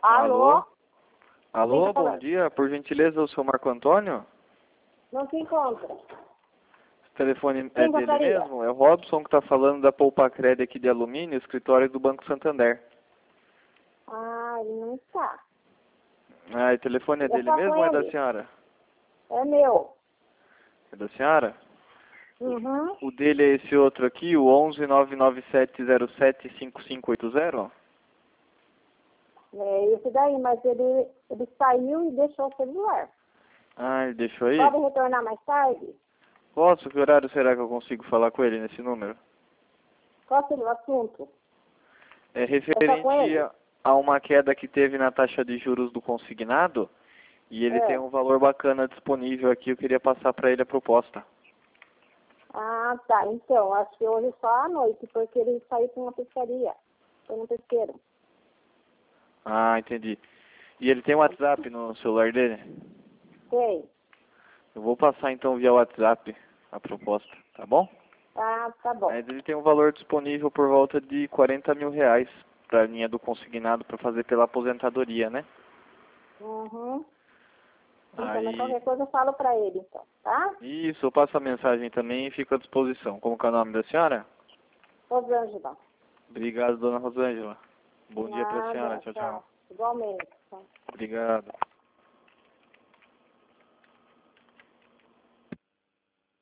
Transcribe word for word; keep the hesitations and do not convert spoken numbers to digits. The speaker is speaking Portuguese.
Alô? Alô, Quem tá bom falando? dia. Por gentileza, o seu Marco Antônio? Não se encontra. O telefone é Quem dele gostaria? mesmo? É o Robson que está falando da Poupa Crédito aqui de Alumínio, escritório do Banco Santander. Ah, ele não está. Ah, e o telefone é Eu dele falo com mesmo ou é da ele. senhora? É meu. É da senhora? Uhum. O dele é esse outro aqui, o onze nove nove sete zero sete cinco cinco oito zero? É esse daí, mas ele, ele saiu e deixou o celular. Ah, ele deixou aí? Pode retornar mais tarde? Posso? Que horário será que eu consigo falar com ele nesse número? Qual seria o assunto? É Eu falo com referente ele? a a uma queda que teve na taxa de juros do consignado e ele tem É. um valor bacana disponível aqui, eu queria passar para ele a proposta. Ah, tá. Então, acho que hoje só à noite, porque ele saiu para uma pescaria. Foi no pesqueiro. Ah, entendi. E ele tem um WhatsApp no celular dele? Sei. Eu vou passar então via WhatsApp a proposta, tá bom? Ah, tá bom. Mas ele tem um valor disponível por volta de quarenta mil reais para a linha do consignado para fazer pela aposentadoria, né? Uhum. Então, mas Aí, qualquer coisa eu falo para ele, então, tá? isso, eu passo a mensagem também e fico à disposição. Como que é o nome da senhora? Rosângela. Obrigado, dona Rosângela. Bom dia para a senhora. Nada, Tchau, tchau. tchau. Igualmente. Tchau. Obrigado.